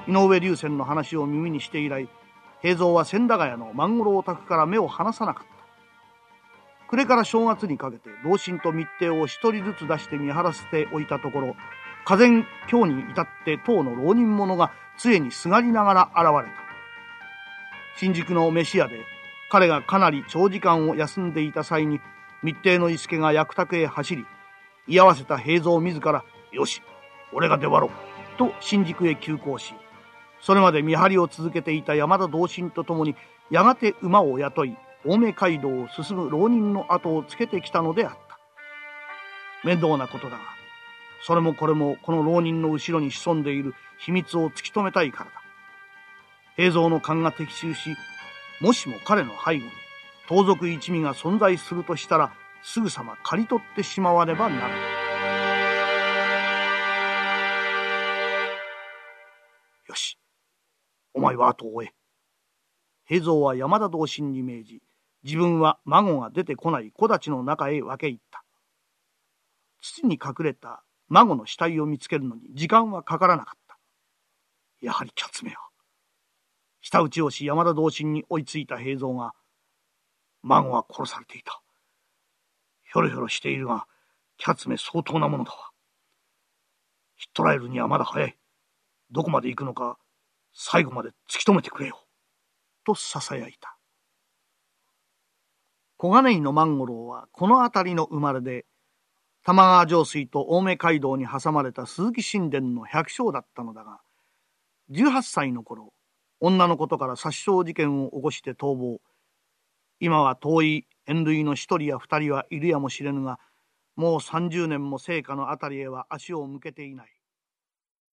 井上龍泉の話を耳にして以来、平蔵は千駄ヶ谷の万五郎宅から目を離さなかった。暮れから正月にかけて同心と密偵を一人ずつ出して見張らせておいたところ、俄然今日に至って当の浪人者が杖にすがりながら現れた。新宿の飯屋で彼がかなり長時間を休んでいた際に、密偵の伊助が役宅へ走り、居合わせた平蔵自ら、よし、俺が出張ろう、と新宿へ急行し、それまで見張りを続けていた山田同心と共に、やがて馬を雇い、青梅街道を進む浪人の後をつけてきたのであった。面倒なことだが、それもこれもこの浪人の後ろに潜んでいる秘密を突き止めたいからだ。平蔵の勘が的中し、もしも彼の背後に盗賊一味が存在するとしたら、すぐさま刈り取ってしまわねばならない。よし、お前は後を追え。平蔵は山田同心に命じ、自分は孫が出てこない木立の中へ分け入った。土に隠れた孫の死体を見つけるのに時間はかからなかった。やはりキャツメは。舌打ちをし山田同心に追いついた平蔵が、孫は殺されていた。ひょろひょろしているが、キャツメ相当なものだわ。ひっ捕らえるにはまだ早い。どこまで行くのか、最後まで突き止めてくれよ。と囁いた。小金井の万五郎はこの辺りの生まれで、玉川上水と青梅街道に挟まれた鈴木神殿の百姓だったのだが、18歳の頃、女のことから殺傷事件を起こして逃亡。今は遠い縁類の一人や二人はいるやもしれぬが、もう30年も生家のあたりへは足を向けていない。